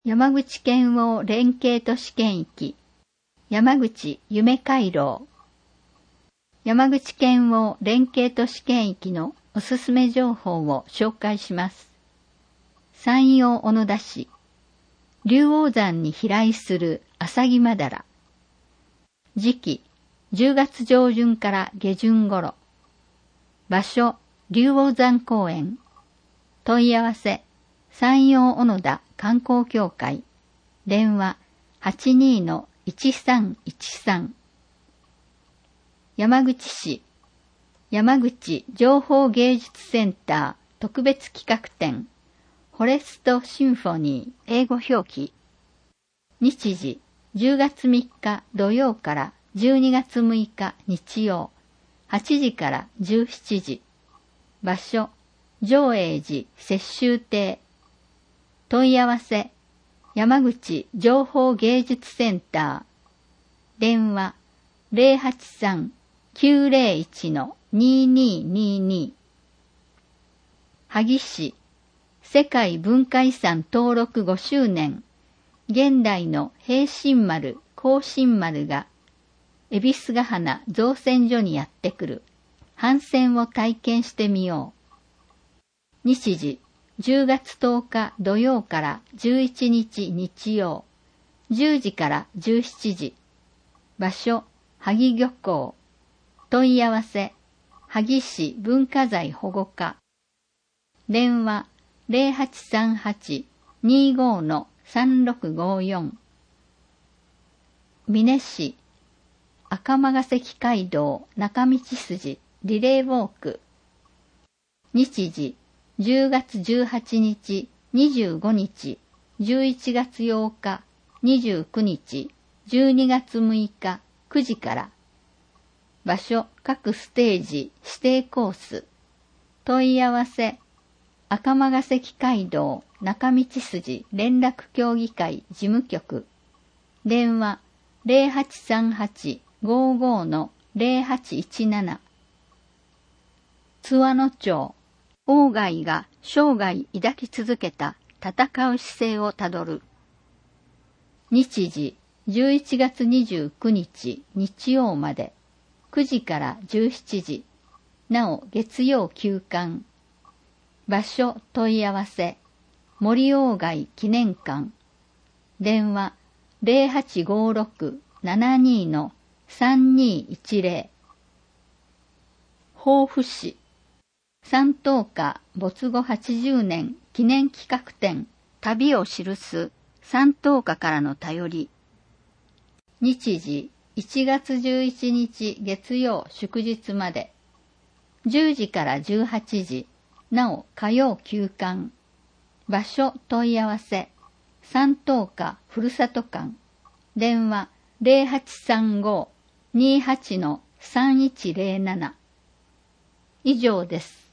山口県央連携都市圏域、山口夢回廊。山口県央連携都市圏域のおすすめ情報を紹介します。山陽小野田市、竜王山に飛来するアサギマダラ。時期、10月上旬から下旬頃。場所、竜王山公園。問い合わせ、山陽小野田観光協会。電話、82-1313。山口市、山口情報芸術センター特別企画展、フォレストシンフォニー英語表記。日時、10月3日土曜から12月6日日曜、8時から17時。場所、上栄寺雪舟亭。問い合わせ、山口情報芸術センター。電話、083-901-2222。萩市、世界文化遺産登録5周年。現代の平身丸、庚申丸が、恵比寿ヶ鼻造船所にやってくる。帆船を体験してみよう。日時、10月10日土曜から11日日曜、10時から17時。場所、萩漁港。問い合わせ、萩市文化財保護課。電話、0838-25-3654。美祢市、赤間関街道中道筋リレーウォーク。日時、10月18日、25日、11月8日、29日、12月6日、9時から。場所、各ステージ、指定コース。問い合わせ、赤間関街道中道筋連絡協議会事務局。電話、0838-55-0817。津和野町、鴎外が生涯抱き続けた戦う姿勢をたどる。日時、11月29日日曜まで、9時から17時。なお月曜休館。場所問い合わせ、森鴎外記念館。電話、0856-72-3210。防府市、山東家没後80年記念企画展、旅を記す山東家からの便り。日時、1月11日月曜祝日まで、10時から18時。なお火曜休館。場所問い合わせ、山東家ふるさと館。電話、0835-28-3107。以上です。